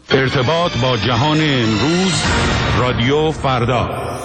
ارتباط با جهان امروز، رادیو فردا.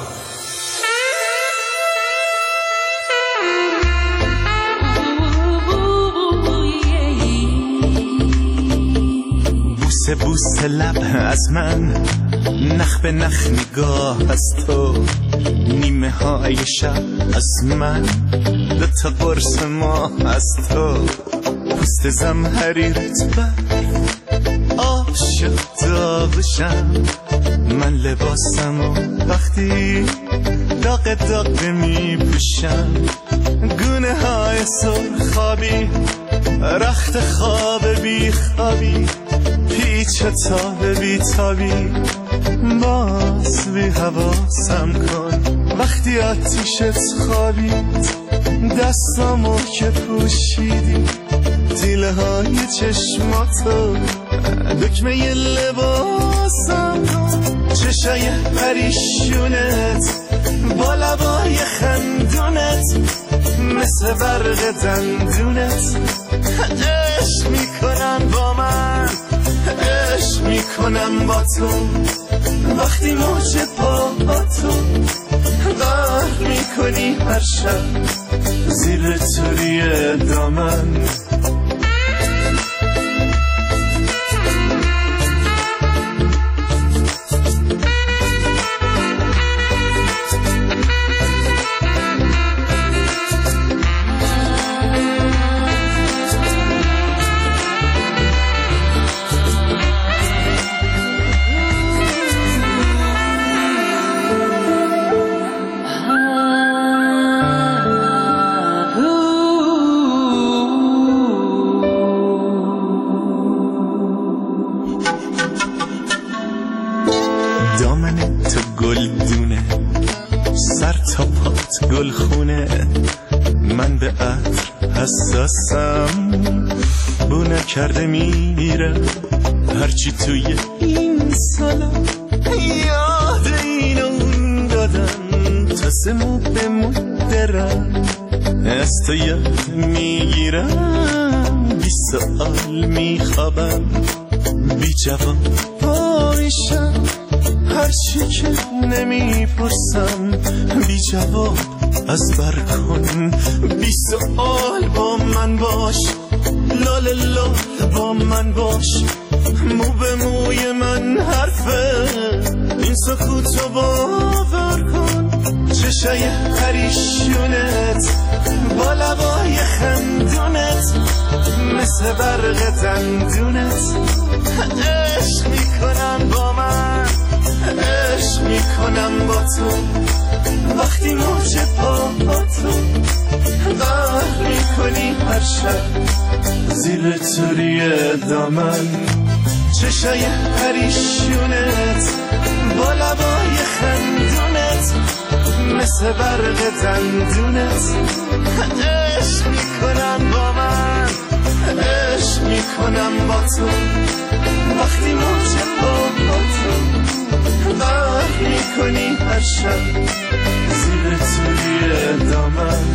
بوسه بوسه لب از من، نخ به نخ نگاه از تو، نیمه های شب از من، دوتا قرص ماه از تو، پوست زمهریت بر عاشق داغشم، من لباسمو وقتی داغ داغ می پوشم، گونه های سرخابی، رخت خواب بی خوابی، پیچ تاب بی تابی، باز بی حواسم کن وقتی آتیشت خوابید، دستامو که پوشیدی، دیله های چشماتو، دکمه ی لباسم کن، چشای پریشونت، با لبای خندونت، مثل برق دندونت، عشق میکنم با من، عشق میکنم با تو، وقتی موج پاهاتو غرق میکنی هر شب زیر توری دامن. دامن تو گل دونه، سر تا پات گل خونه، من به عطر حساسم، بو نکرده میره، هرچی توی این سالا یاد این اون دادم، تازه مو به مو درم، از تو یاد میگیرم، بی سؤال میخوابم، بی جواب پایشم، هرچی که نمیپرسم، بی جواب از بر کن، بی سؤال با من باش، لال لال با من باش، مو به موی من حرفه، این سکوتو باور کن، چشای پریشونت، با لبای خندونت، مثل برق دندونت، عشق میکنم با من، عشق میکنم با تو، وقتی موج پاهاتو غرق میکنی هر شب زیر توری دامن، چشای پریشونت، با لبای خندونت، مثل برق دندونت، عشق میکنم با من، عشق میکنم با تو، وقتی موج پاهاتو غرق میکنی هر شب زیر توری دامن.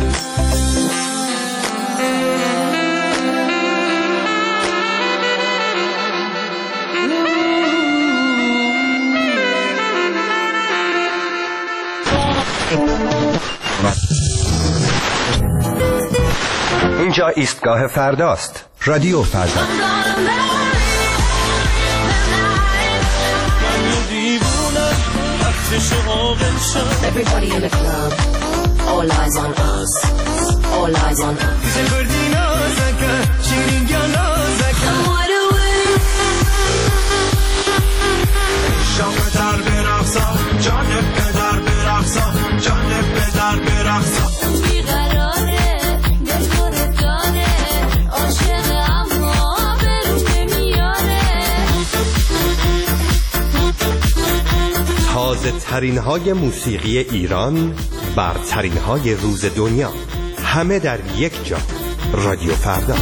اینجا ایستگاه فرداست، رادیو فردا. Everybody in the club, all eyes on us, all eyes on us. تازه ترین های موسیقی ایران، برترین های روز دنیا، همه در یک جا، رادیو فردا.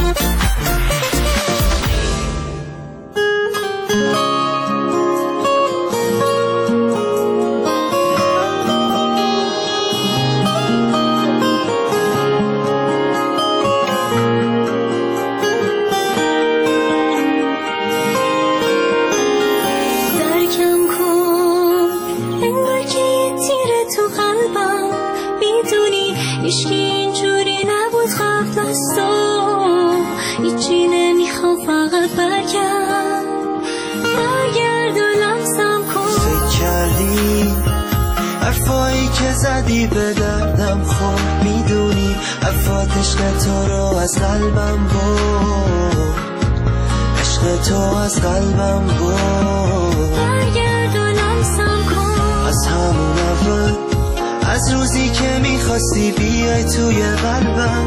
زدی به دردم خب میدونی حرفات عشق تو رو از قلبم بود، عشق تو از قلبم بود. برگرد و لمسم کن از همون اول، از روزی که میخواستی بیای توی قلبم.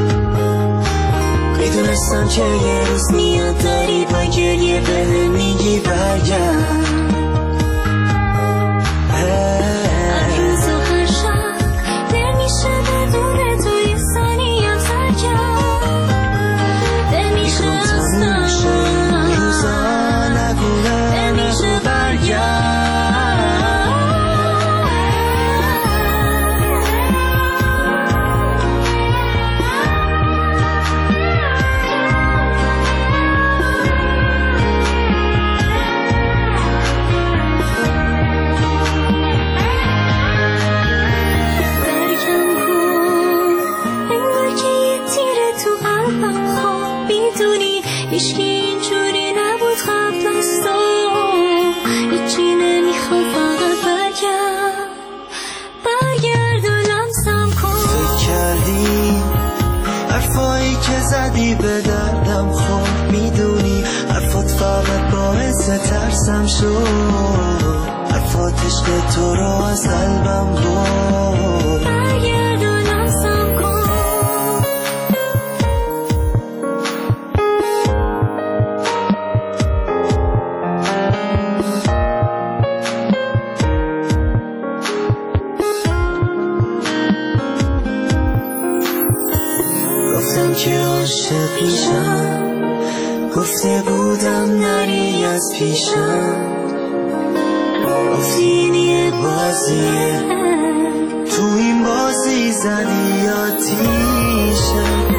میدونستم که یه روز میاد داری با گریه به میگی برگرد. هر روز و هر شب دل میشه بدون تو یه ثانیم سر کرد. دل میشه اصلا روزا نگونه دل میشه برگرد. هیچکی اینجوری نبود قبل از تو، هیچی نمیخواد فقط برگرد و لمسم کن. فکر کردی حرفایی که زدی به دردم خب میدونی حرفات فقط باعث ترسم شد، حرفات عشق تو رو از قلبم بود. برگرد و لمسم کن. گفتم که عاشق میشم، گفته بودم نری از پیشم. گفتی این یه بازیه، تو این بازی زدی آتیشم.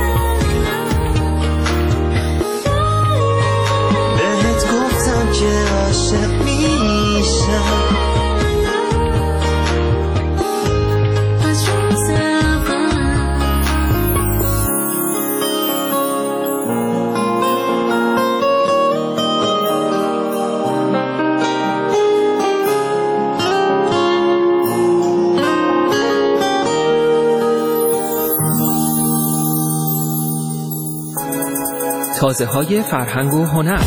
بهت گفتم که عاشق میشم. تازه‌های فرهنگ و هنر.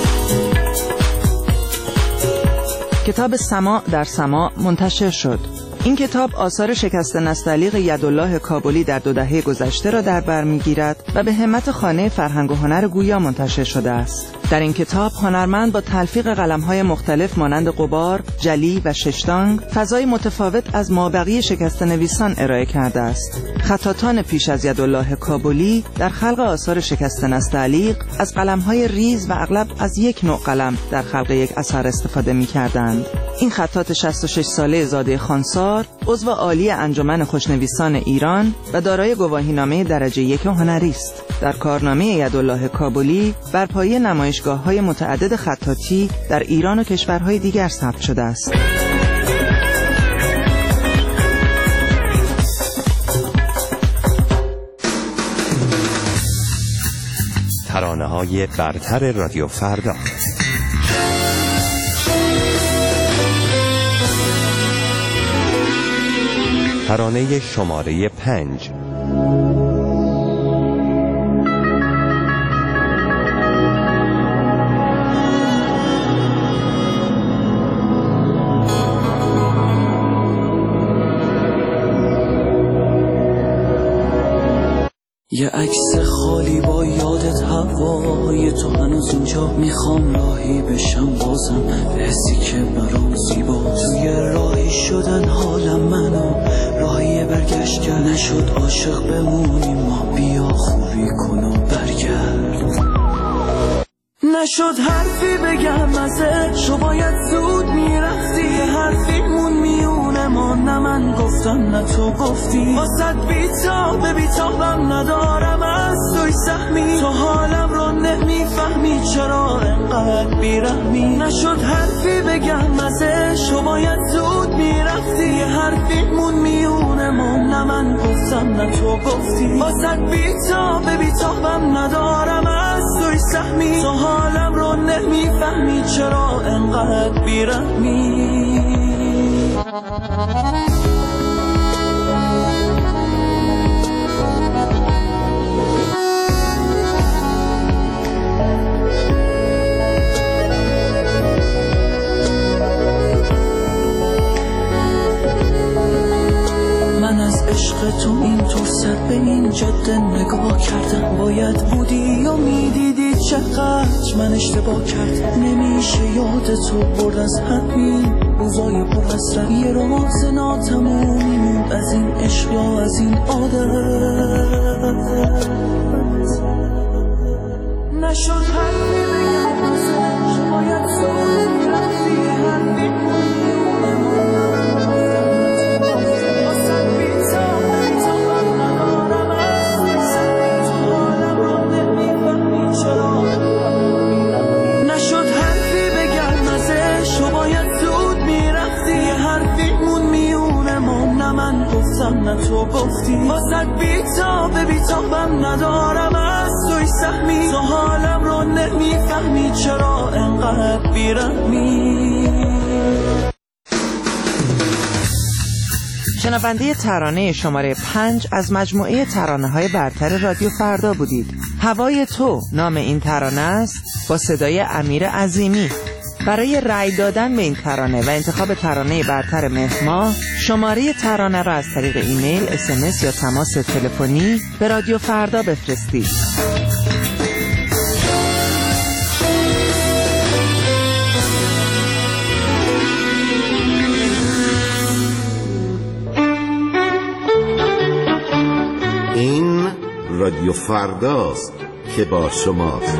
کتاب سماع در سماع منتشر شد. این کتاب آثار شکست نستعلیق یدالله کابلی در 2 دهه گذشته را در بر می‌گیرد و به همت خانه فرهنگ و هنر گویا منتشر شده است. در این کتاب هنرمند با تلفیق قلم‌های مختلف مانند غبار، جلی و ششتانگ فضای متفاوت از مابقی شکست نویسان ارائه کرده است. خطاطان پیش از یدالله کابلی در خلق آثار شکست نستعلیق از قلم‌های ریز و اغلب از یک نوع قلم در خلق یک اثر استفاده می‌کردند. این خطاط 66 ساله زاده خانسار عضو عالی انجمن خوشنویسان ایران و دارای گواهینامه درجه 1 هنری است. در کارنامه یدالله کابلی بر پایه نمایشگاه‌های متعدد خطاطی در ایران و کشورهای دیگر ثبت شده است. ترانه‌های برتر رادیو فردا. ترانه شماره 5. یه عکس خالی با یادت هوای تو هنوز اینجا، میخوام راهی بشم بازم به حسی که برام زیبا. توی راهی شدن حالم منو راهی برگشت کرد، نشد عاشق بمونیم ما، بیا خوبی کن و برگرد. نشد حرفی بگم ازت، تو باید زود میرفتی، حرفیمون میونه ما، نه من گفتم نه تو گفتی. واسد بیتابم ندارم از توی سهمی، تو حالم رو نمیفهمی چرا انقدر بیرحمی. نشد حرفی بگم ازش، تو باید زود میرفتی، حرفیمون میونه ما، نه من گفتم نه تو گفتی. واسد بیتابم ندارم از توی سهمی، تو حالم رو نمیفهمی چرا انقدر بیرحمی. عشق تو اینطور سر به این جاده نگاه کردم. باید بودی و میدیدی چقدر من اشتباه کردم. نمیشه یاد تو برد از همین روزای پر حسرت. یه راز ناتمومی موند از این عشق یا از این عادت. نشد حرفی بگم ازش، باید سوزی رفتی حرفی نشد حرفی بگم ازش و باید زود میرفتی. حرفی مون میونه ما، نه من گفتم نه تو گفتی. واسه بیتابم ندارم از توی سهمی. تو حالم رو نمیفهمی چرا انقدر بیرحمی. شنونده ترانه شماره 5 از مجموعه ترانه‌های برتر رادیو فردا بودید. هوای تو نام این ترانه است با صدای امیر عظیمی. برای رأی دادن به این ترانه و انتخاب ترانه برتر مهر ماه، شماره ترانه را از طریق ایمیل، SMS یا تماس تلفنی به رادیو فردا بفرستید. این رادیو فرداست که با شماست.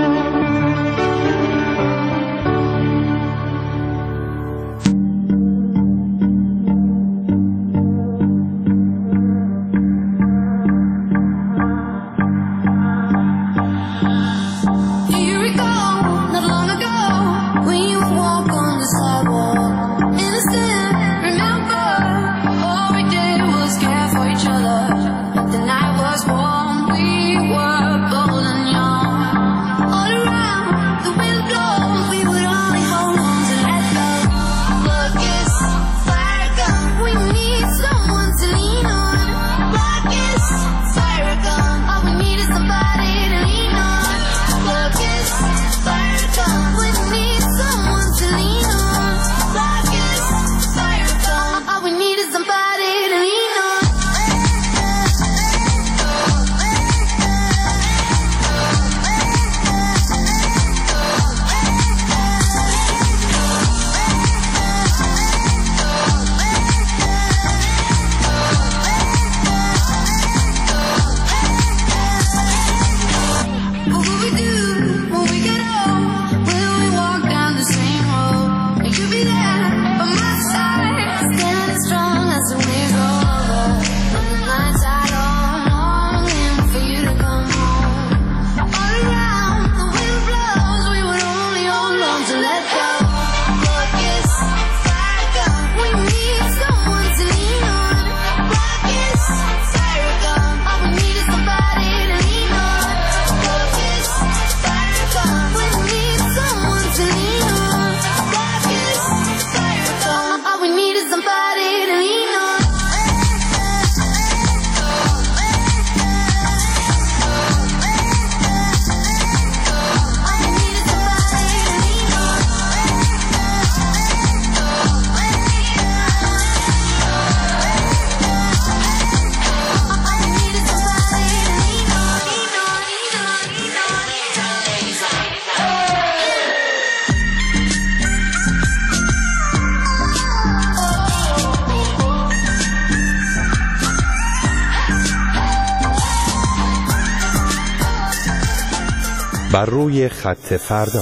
بر روی خط فردا.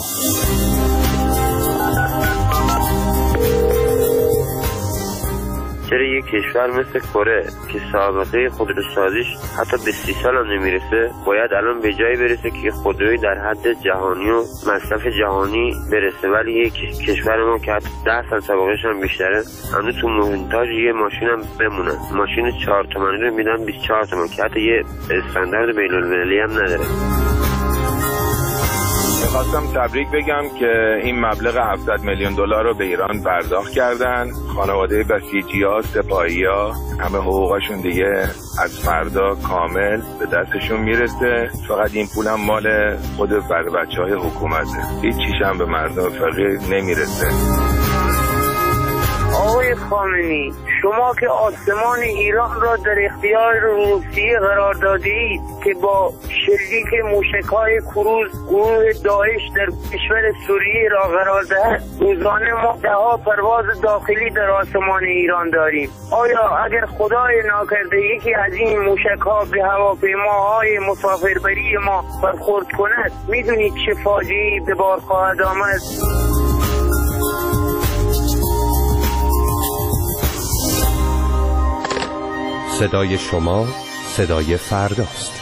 چرا یک کشور مثل کره که سابقه خودروسازیش حتی به 30 سال هم نمیرسه باید الان به جایی برسه که خودروی در حد جهانی و مصرف جهانی برسه، ولی یک کشور ما که حتی 10 سال سابقهش هم بیشتره هنوز تو مونتاژ یه ماشین هم بمونن. ماشین 4 تومانی رو میدن 24 تومن که حتی یه استاندارد بین‌المللی هم نداره. خواستم تبریک بگم که این مبلغ 700 میلیون دلار رو به ایران پرداخت کردن. خانواده بسیجی‌ها، سپاهی‌ها، همه حقوقشون دیگه از فردا کامل به دستشون میرسه. فقط این پول هم مال خود بچه‌های حکومته، هیچ چیز هم به مردم فقیر نمیرسه. آقای خامنه‌ای شما که آسمان ایران را در اختیار روسیه قرار دادید که با شلیک موشک‌های کروز گروه داعش در کشور سوریه را قرار دهد، روزانه ما ده‌ها پرواز داخلی در آسمان ایران داریم. آیا اگر خدای ناکرده یکی از این موشک‌ها به هواپیماهای مسافربری ما برخورد کند، میدونید چه فاجعه‌ای به بار خواهد آمد؟ صدای شما صدای فرداست.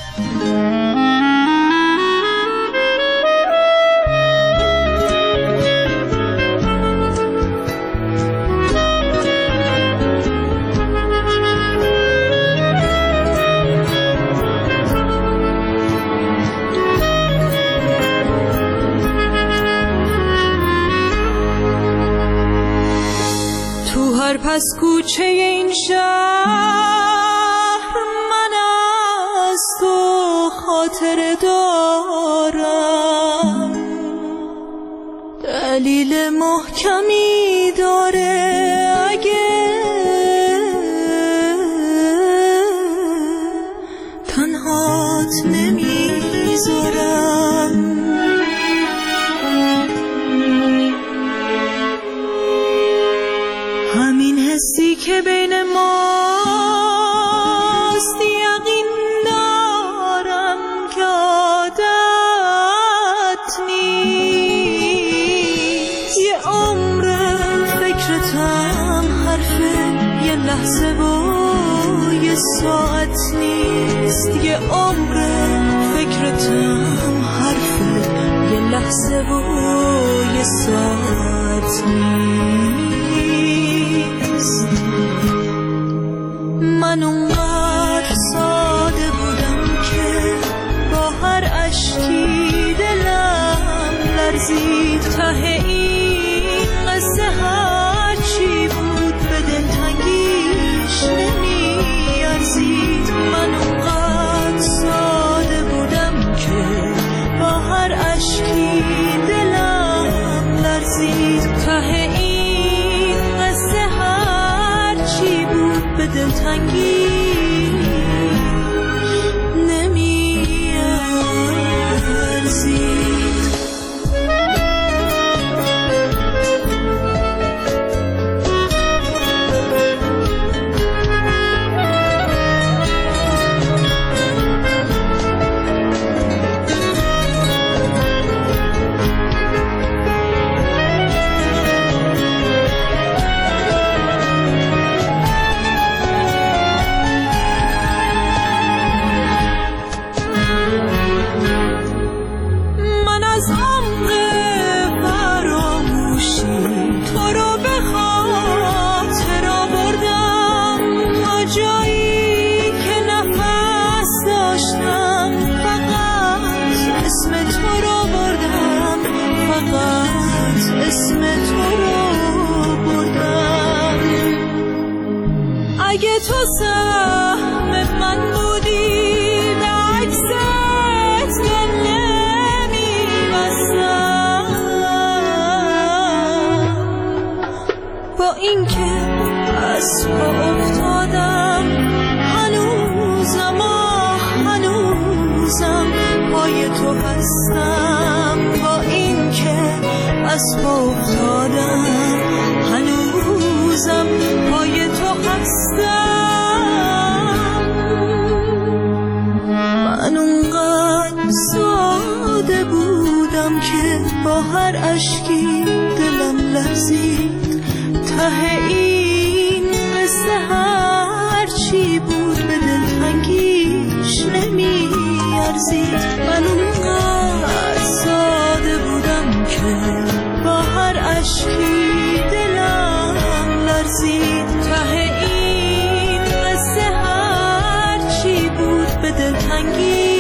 تو هر پس کوچه این شهر من از تو خاطر دارم، دلیل محکمی داره اگه تنهات نمیذارم. همین حسی که بین ماست یقین دارم که عادت نیست. یه عمر فکرتم حرفه، یه لحظه و یه ساعت نیست. یه عمر فکرتم حرفه، یه لحظه و یه ساعت نیست. من اونقدر ساده بودم که با هر اشکی دلم لرزید. ته این قصه هر چی بود به دلتنگیش نمیارزید. من اونقدر ساده بودم که با هر اشکی دلم لرزید. ته این قصه هر چی بود به دلتنگی نمیارزید. اگه تو سهم من بودی به عکست دل نمیبستم. با اینکه از پا افتادم هنوزم پای تو هستم. با اینکه از پا افتادم هنوزم پای تو هستم. من اونقدر ساده بودم که با هر اشکی دلم لرزید. ته این قصه هر چی بود به دلتنگیش نمیارزید. من اونقدر ساده بودم که با هر اشکی دلم لرزید. ته این قصه هر چی بود به دلتنگی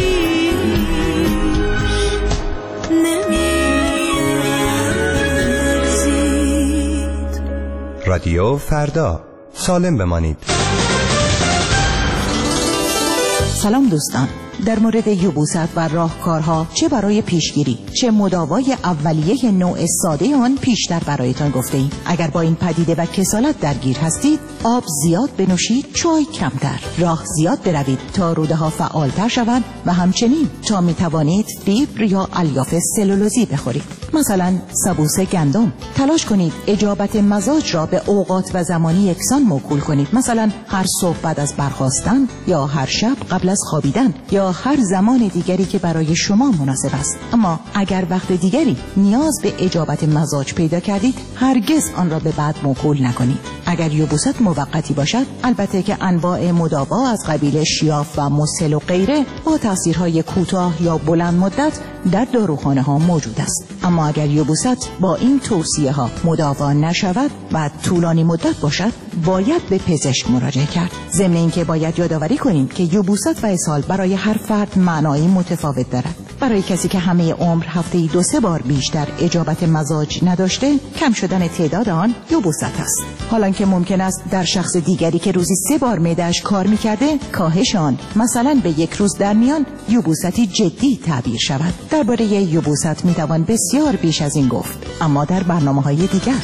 نمیارزید. رادیو فردا، سالم بمانید. سلام دوستان، در مورد یبوست و راهکارها چه برای پیشگیری چه مداوای اولیه نوع ساده آن پیشتر برایتان گفته‌ایم. اگر با این پدیده و کسالت درگیر هستید، آب زیاد بنوشید، چای کمتر، راه زیاد بروید تا روده ها فعالتر شوند و همچنین تا می توانید فیبر یا الیاف سلولوزی بخورید. مثلا سبوس گندم. تلاش کنید اجابت مزاج را به اوقات و زمانی یکسان موکول کنید. مثلا هر صبح بعد از برخاستن یا هر شب قبل از خوابیدن یا هر زمان دیگری که برای شما مناسب است. اما اگر وقت دیگری نیاز به اجابت مزاج پیدا کردید، هرگز آن را به بعد موکول نکنید. اگر یبوست موقتی باشد، البته که انواع مداوا از قبیل شیاف و مسل و غیره با تاثیرهای کوتاه یا بلند مدت در داروخانه ها موجود است. اما اگر یبوست با این توصیه ها مداوا نشود و طولانی مدت باشد، باید به پزشک مراجعه کرد. ضمن اینکه باید یادآوری کنیم که یبوست و اسهال برای هر فرد معنایی متفاوت دارد. برای کسی که همه عمر هفته‌ای 2-3 بار بیشتر اجابت مزاج نداشته، کم شدن تعداد آن یبوست است. حالا که ممکن است در شخص دیگری که روزی 3 بار معده‌اش کار می‌کرده، کاهش آن مثلا به 1 روز در میان یبوستی جدی تعبیر شود. درباره یبوست می‌توان بسیار بیش از این گفت، اما در برنامه‌های دیگر.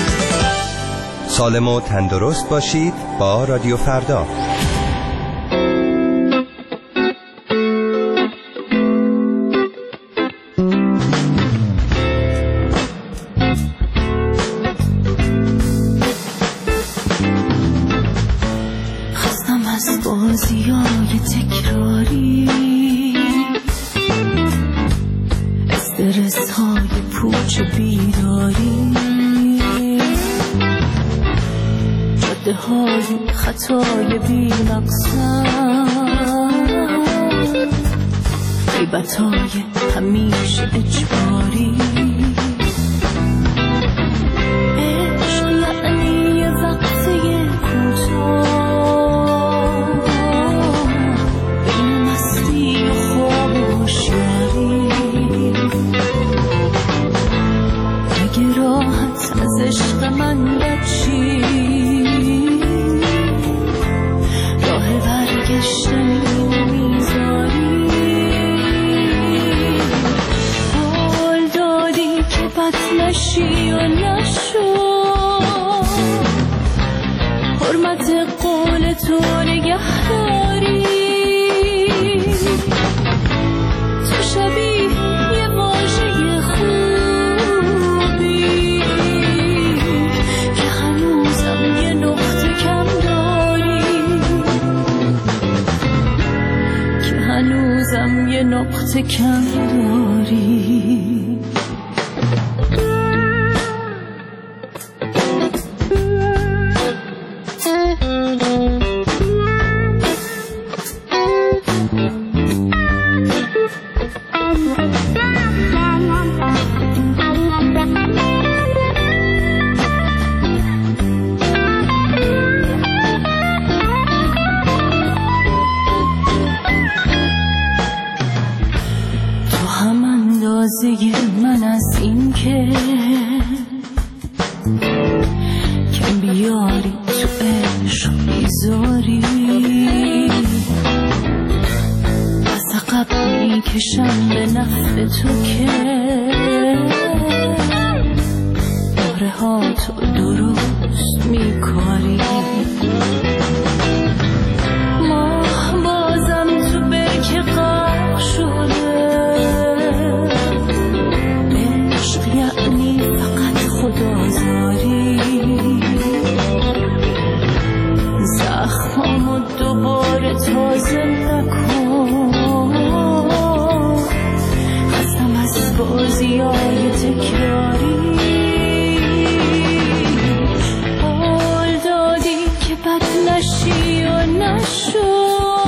سالم و تندرست باشید با رادیو فردا. خستم از بازیای تکراری، استرس های پوچ بیداری، جاده های خطای بی مقصد، غیبت های همیشه اجباری. عشق یعنی یه وقته کوتاه، بین مستی و خواب و هوشیاری. اگه راحت از عشق من بچی، راه برگشتنی میذاری. حال دادی که بد نشی و نشو، حرمت قول تو نگهداری. تو شبیه یه واژه خوبی که هنوزم یه نقطه کم داری، که هنوزم یه نقطه کم داری. من از این که کم بیاری تو عشق بیزاری، از عقب میکشم به نفع تو که باره ها تو درست میکاری. ماه بازم تو برکه غرق شده، یعنی فقط خدازاری. زخمامو دوباره تازه نکن، خستم از بازیای تکراری. حال دادی که بد نشی و نشو،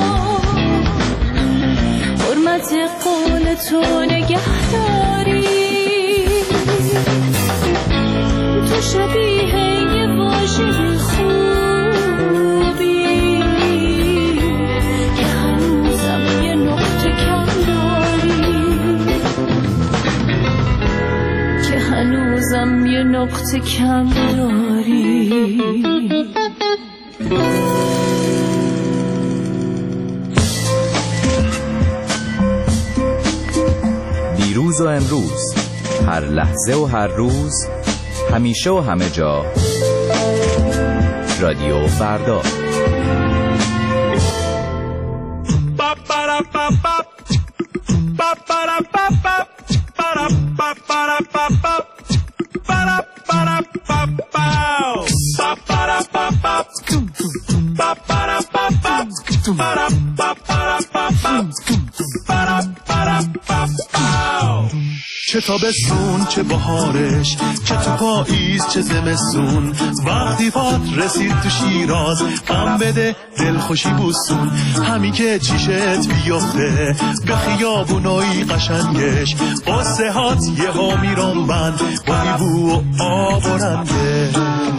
حرمت قول تو نگهداری. تو شبیه یه واژه خوبی که هنوزم یه نقطه کم داری، که هنوزم یه نقطه کم داری. دیروز و امروز، هر لحظه و هر روز، همیشه و همه جا. رادیو فردا. چه تابستون چه بهارش، چه تو پاییز چه زمستون، وقتی پات رسید تو شیراز غم بده دلخوشی بوسون. همی که چیشت بیفته به خیابونای قشنگش، قصه هات یه ها میرم بند با بو و آب و رنگش.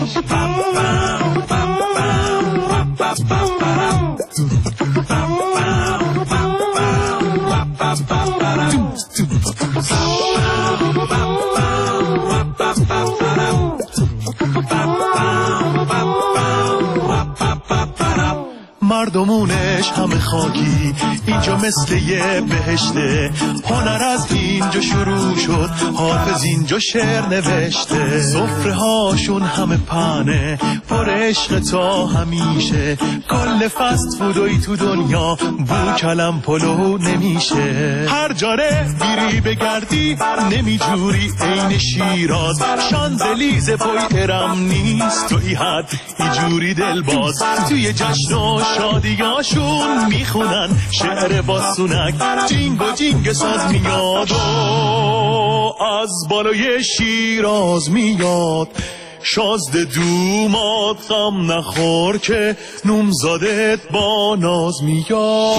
مردمونش همه خاکی، اینجا مثل یه بهشته. هنر از اینجا شروع شد، حافظ اینجا شعر نوشته. سفره هاشون همه پنه پر عشق تا همیشه. کل فست فودوی تو دنیا بو کلم پلو نمیشه. هر جاره بیری بگردی نمیجوری عین شیراز. شانزلیزه پای ارم نیست تو ای حد ایجوری دلباز. توی جشن و شادیاشون میخونن شعر باسونک، جینگ و جینگ ساز میاد و از بالای شیراز میاد. شازده دومات غم نخور که نومزادت با ناز میاد.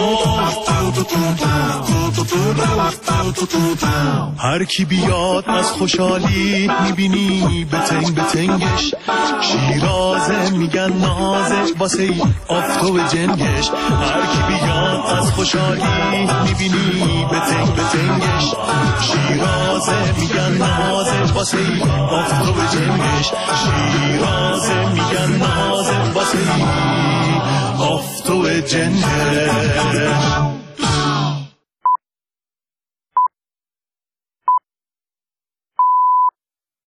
هر کی بیاد از خوشحالی میبینی بتنگ بتنگش. شیرازه میگن نازه واسه ای آفتو جنگش. هر کی بیاد از خوشحالی میبینی بتنگ بتنگش. شیرازه میگن نازه واسه ای آفتو جنگش. شیرازه میگن نازه واسه ای آفتو جنگش.